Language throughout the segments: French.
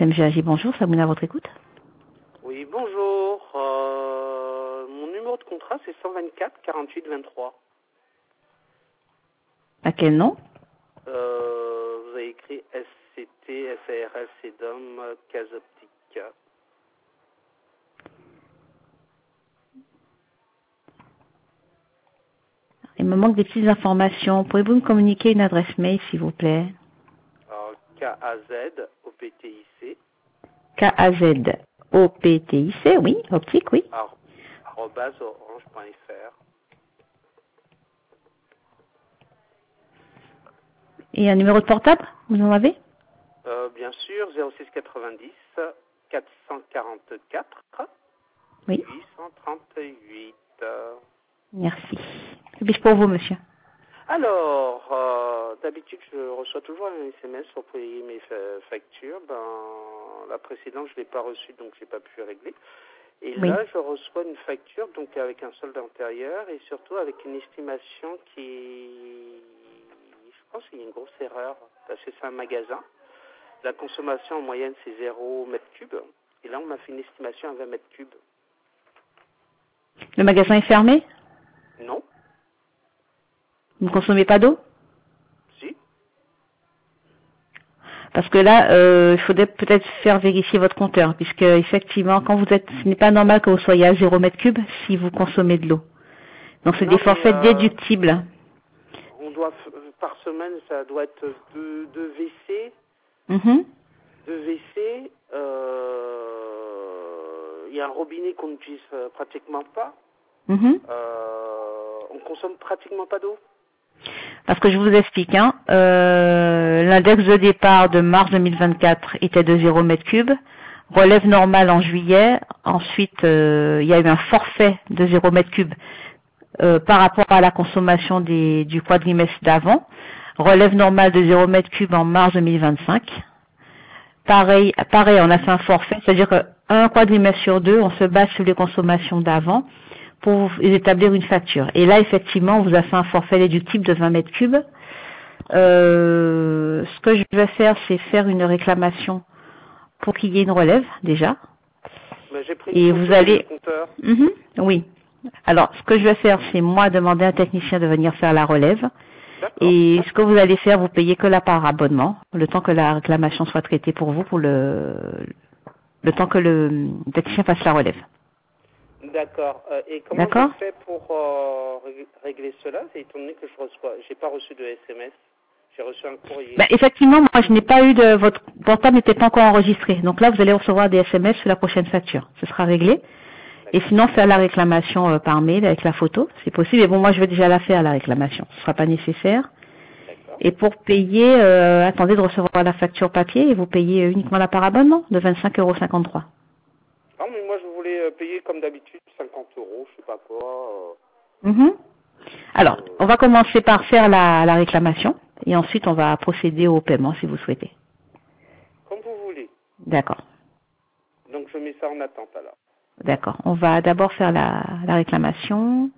MGAG, bonjour, Sabrina à votre écoute. Oui, bonjour. Mon numéro de contrat, c'est 124 48 23. À quel nom? Vous avez écrit SCT, SARL, CEDOM, Casoptique. Il me manque des petites informations. Pouvez-vous me communiquer une adresse mail, s'il vous plaît? Alors, KAZ, OPTIC, KAZOPTIC, oui, optique, oui. arobase orange.fr. Et un numéro de portable, vous en avez? Bien sûr, 06 90 444 Oui. 838. Merci. Que puis-je pour vous, monsieur? Alors, d'habitude, je reçois toujours un SMS pour payer mes factures. La précédente, je ne l'ai pas reçue, donc je n'ai pas pu régler. Et Oui. là, je reçois une facture, donc avec un solde antérieur, et surtout avec une estimation je pense qu'il y a une grosse erreur, parce que c'est un magasin. La consommation en moyenne, c'est 0 mètre cube. Et là, on m'a fait une estimation à 20 mètres cubes. Le magasin est fermé? Non? Vous ne consommez pas d'eau? Si? Parce que là, il faudrait peut-être faire vérifier votre compteur, puisque effectivement, quand vous êtes, ce n'est pas normal que vous soyez à 0 mètre cube si vous consommez de l'eau. Donc c'est Non, des forfaits déductibles. on doit, par semaine, ça doit être deux WC. Mhm. Deux WC. Il y a un robinet qu'on n'utilise pratiquement pas. Mhm. On consomme pratiquement pas d'eau. Parce que je vous explique, hein, l'index de départ de mars 2024 était de 0 mètre cube, relève normale en juillet, ensuite il y a eu un forfait de 0 mètre cube par rapport à la consommation du quadrimestre d'avant, relève normale de 0 mètre cube en mars 2025. Pareil, on a fait un forfait, c'est-à-dire qu'un quadrimestre sur deux, on se base sur les consommations d'avant pour établir une facture. Et là, effectivement, on vous a fait un forfait déductible de 20 mètres cubes. Ce que je vais faire, c'est faire une réclamation pour qu'il y ait une relève, déjà. Mais j'ai pris Et une vous photo allez... du compteur. Oui. Alors, ce que je vais faire, c'est moi demander à un technicien de venir faire la relève. D'accord. Et ce que vous allez faire, vous payez que la part abonnement, le temps que la réclamation soit traitée pour vous, pour le temps que le technicien fasse la relève. D'accord. Et comment je D'accord? fais pour régler cela? C'est étant donné que j'ai pas reçu de SMS. J'ai reçu un courrier. Effectivement, moi, je n'ai pas eu de... Votre portable n'était pas encore enregistré. Donc là, vous allez recevoir des SMS sur la prochaine facture. Ce sera réglé. Et sinon, faire la réclamation par mail avec la photo, c'est possible. Et bon, moi, je vais déjà la faire, la réclamation. Ce ne sera pas nécessaire. D'accord. Et pour payer, attendez de recevoir la facture papier et vous payez uniquement la part abonnement de 25,53 €. Ah, mais moi, je voulais payer comme d'habitude 50 euros, je sais pas quoi. Alors, on va commencer par faire la réclamation et ensuite on va procéder au paiement si vous souhaitez. Comme vous voulez. D'accord. Donc, je mets ça en attente alors. D'accord. On va d'abord faire la réclamation.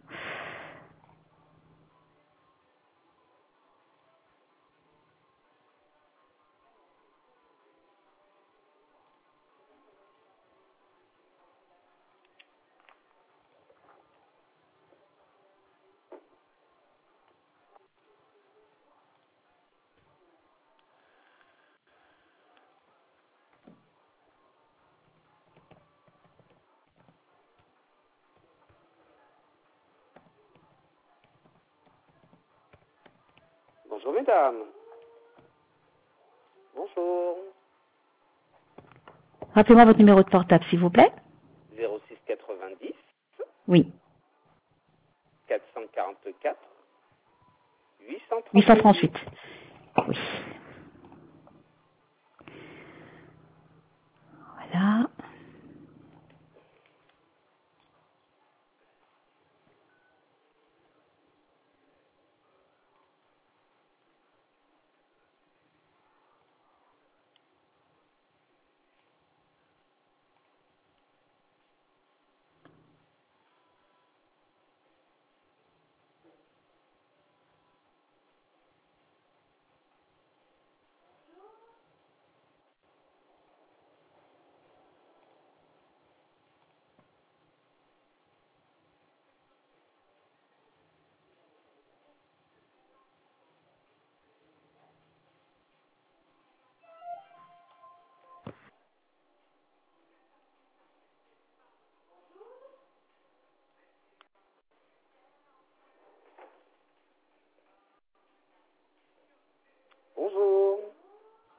Bonjour, mesdames. Bonjour. Rappelez-moi votre numéro de portable, s'il vous plaît. 06 90 Oui. 444 838. 838. Oui. Voilà.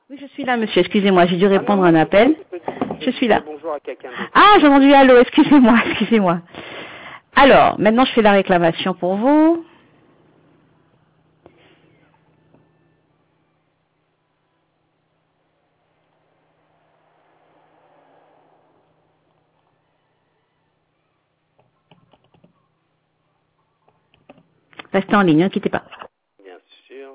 Oui, je suis là, monsieur. Excusez-moi, j'ai dû répondre à un non, appel. Je suis là. Bonjour à quelqu'un d'autre. Ah, j'ai entendu allô. Excusez-moi, excusez-moi. Alors, maintenant, je fais la réclamation pour vous. Restez en ligne, ne quittez pas. Bien sûr.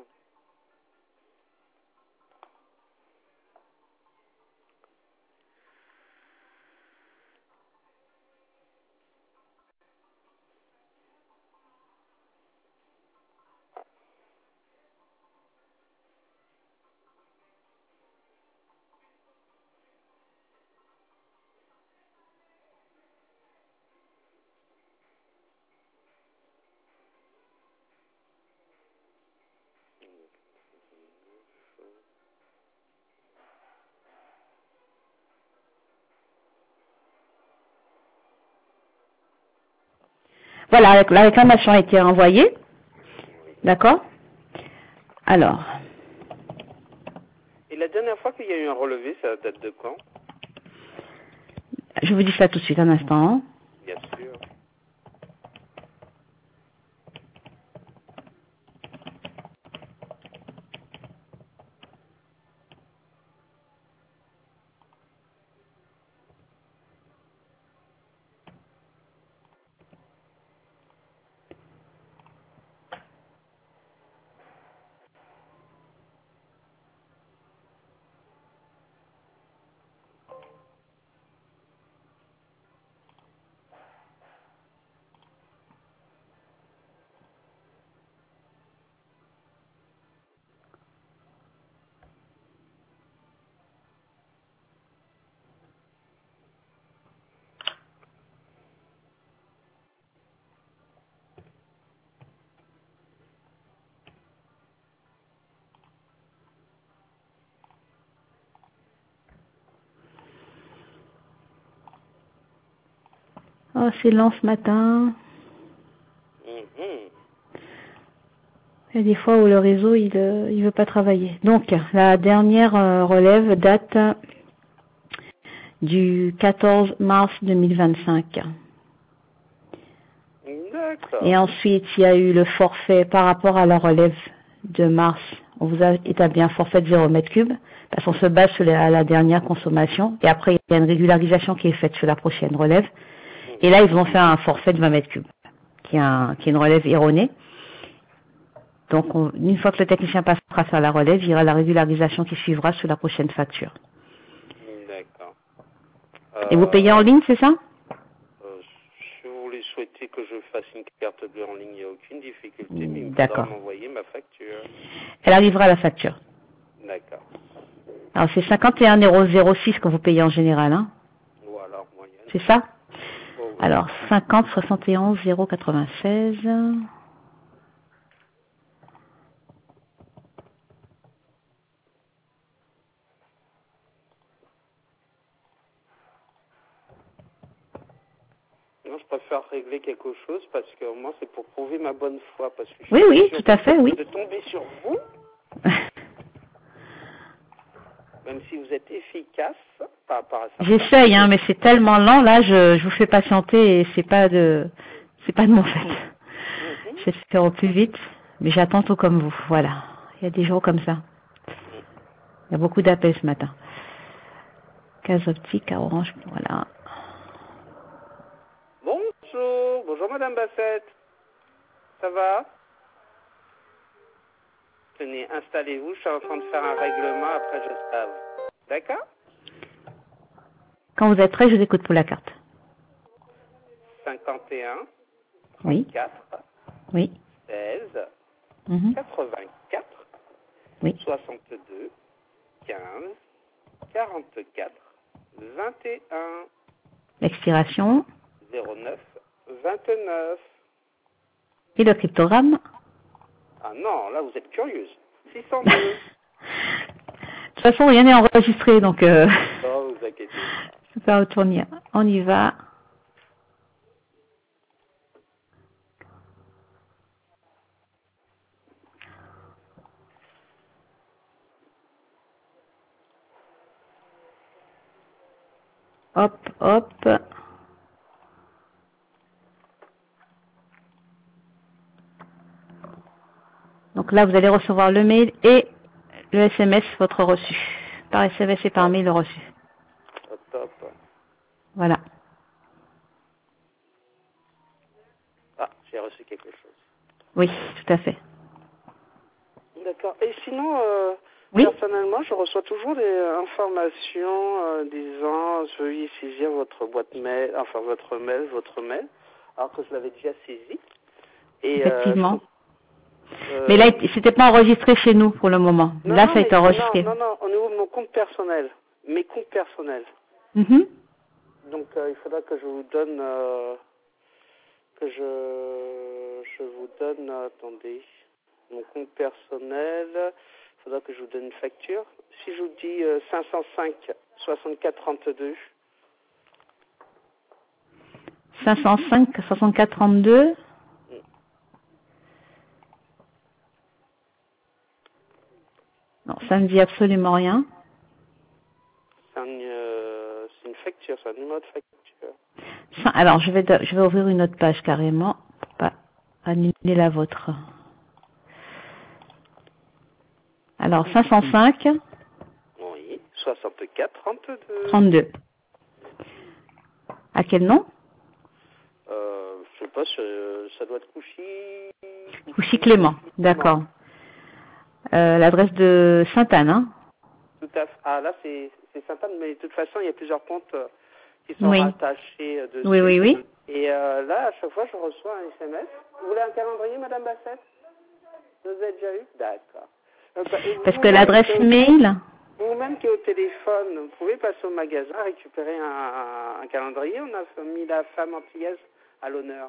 Voilà, la réclamation a été envoyée. D'accord? Alors, Et la dernière fois qu'il y a eu un relevé, ça date de quand? je vous dis ça tout de suite, un instant. Bien sûr. Oh, c'est lent ce matin. Mhm. Il y a des fois où le réseau, il veut pas travailler. Donc, la dernière relève date du 14 mars 2025. D'accord. Et ensuite, il y a eu le forfait par rapport à la relève de mars. On vous a établi un forfait de 0 mètre cube, parce qu'on se base sur la dernière consommation. Et après, il y a une régularisation qui est faite sur la prochaine relève. Et là, ils vont faire un forfait de 20 mètres cubes, qui est une relève erronée. Donc, une fois que le technicien passera sur la relève, il y aura la régularisation qui suivra sur la prochaine facture. D'accord. Et vous payez en ligne, c'est ça? Si vous voulez souhaiter que je fasse une carte bleue en ligne, il n'y a aucune difficulté, mais il me faudra D'accord. m'envoyer ma facture. Elle arrivera à la facture. D'accord. Alors, c'est 51,06 que vous payez en général, hein? Voilà, en moyenne. C'est ça? Oh, oui. Alors, 50 71 096. Non, je préfère régler quelque chose parce que au moins c'est pour prouver ma bonne foi. Parce que je Oui, suis oui, sûr tout à fait, oui. de tomber sur vous, même si vous êtes efficace par rapport à ça. J'essaye, hein, mais c'est tellement lent, là, je vous fais patienter et c'est pas de mon fait. J'essaie de faire au plus vite, mais j'attends tout comme vous, voilà. Il y a des jours comme ça. Il y a beaucoup d'appels ce matin. Case optique à Orange, voilà. Bonjour, bonjour Madame Bassette. Ça va? Tenez, installez-vous, je suis en train de faire un règlement, après je stave. D'accord? Quand vous êtes prêt, je vous écoute pour la carte. 51, Oui, 34, oui. 16, Mhm. 84, Oui. 62, 15, 44, 21, L'expiration 09, 29. et le cryptogramme. Ah non, là vous êtes curieuse. 602. De toute façon, rien n'est enregistré, donc Non, vous inquiétez pas. je peux pas retourner. On y va. Hop, hop. Donc là, vous allez recevoir le mail et le SMS, votre reçu. Par SMS et par mail, le reçu. Hop, hop. Voilà. Ah, j'ai reçu quelque chose. Oui, tout à fait. D'accord. Et sinon, Oui. personnellement, je reçois toujours des informations disant veuillez saisir votre boîte mail, enfin votre mail, alors que je l'avais déjà saisi. Et Effectivement. Mais là, c'était pas enregistré chez nous pour le moment. non, Là, non, ça a été enregistré. non, au niveau de mon compte personnel, mes comptes personnels. Mhm. Donc, il faudra que je vous donne, je vous donne, attendez, mon compte personnel. Il faudra que je vous donne une facture. Si je vous dis 505 64 32. 505 64 32. Non, ça ne dit absolument rien. C'est une facture, c'est un numéro de facture. Alors, je vais ouvrir une autre page carrément pour pas annuler la vôtre. Alors, 505 Oui, 64 32. 32. À quel nom? Je sais pas, ça doit être Couchy. Couchy Clément, d'accord. L'adresse de Sainte-Anne, hein? Tout à fait. Ah, là, c'est Sainte-Anne, mais de toute façon, il y a plusieurs comptes qui sont Oui. rattachés dessus. Oui, oui, oui. Et là, à chaque fois, je reçois un SMS. Vous voulez un calendrier, Madame Bassette? Vous avez déjà eu? D'accord. Parce que l'adresse mail... Vous-même qui est au téléphone, vous pouvez passer au magasin, récupérer un calendrier. On a mis la femme antillaise à l'honneur.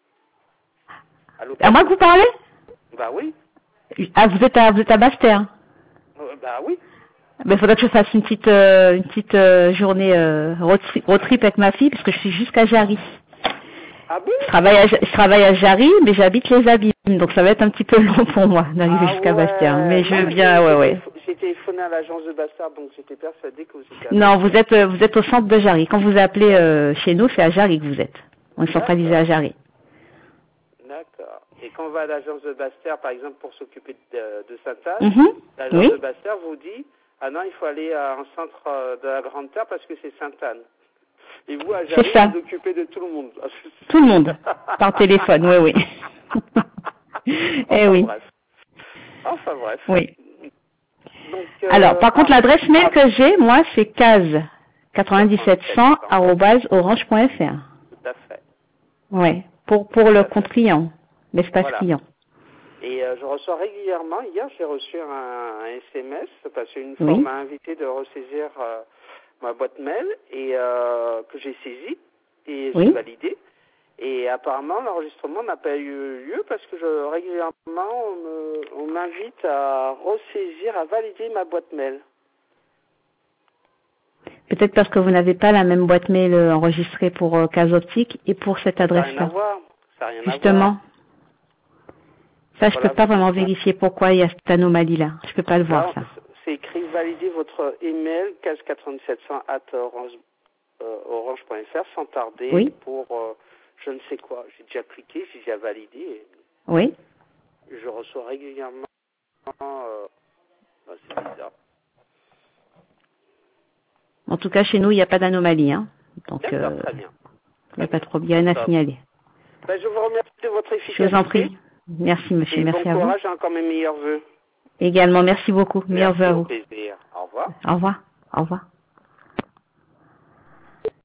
À moi que vous parlez? Bah oui. Ah, vous êtes à Basse-Terre? Bah oui. Il faudrait que je fasse une petite journée road trip avec ma fille, parce que je suis jusqu'à Jarry. Ah bon? Je travaille à Jarry, mais j'habite les Abîmes, donc ça va être un petit peu long pour moi d'arriver jusqu'à Basse-Terre. Mais je veux bien, ouais. J'ai téléphoné à l'agence de Basse-Terre, donc j'étais persuadée que vous étiez à Non, vous êtes au centre de Jarry. Quand vous appelez chez nous, c'est à Jarry que vous êtes. On est centralisé à Jarry. D'accord. Et quand on va à l'agence de Basse-Terre, par exemple, pour s'occuper de Sainte-Anne, l'agence Oui. de Basse-Terre vous dit « Ah non, il faut aller en centre de la Grande Terre parce que c'est Sainte-Anne. » Et vous, à Jarry, vous occupez de tout le monde. Tout le monde. Par téléphone, oui, oui. Eh oui. Enfin bref. Oui. Donc, alors, par contre, l'adresse mail que j'ai, moi, c'est case97100@orange.fr. Tout à fait. Ouais. Pour le compte client, l'espace client. Et je reçois régulièrement, hier j'ai reçu un SMS, parce qu'une fois on m'a invité de ressaisir ma boîte mail, et que j'ai saisi, et j'ai validé. Et apparemment l'enregistrement n'a pas eu lieu, parce que régulièrement on m'invite à ressaisir, à valider ma boîte mail. Peut-être parce que vous n'avez pas la même boîte mail enregistrée pour Case Optique et pour cette adresse-là. Ça n'a rien à voir. Ça n'a rien à voir. Justement. Ça, je peux pas vraiment vérifier pourquoi il y a cette anomalie-là. Je peux pas le voir, ça. C'est écrit valider votre email case971@orange.fr sans tarder pour je ne sais quoi. J'ai déjà cliqué, j'ai déjà validé. Et oui. Je reçois régulièrement. C'est bizarre. En tout cas, chez nous, il n'y a pas d'anomalie, hein. Donc, très bien. Il n'y a pas trop bien à signaler. Ben, je vous remercie de votre efficacité. Je vous en prie. Merci, monsieur. Et merci bon à vous. Bon courage et encore mes meilleurs vœux. Également, merci beaucoup. Meilleurs vœux à vous. Plaisir. Au revoir. Au revoir. Au revoir.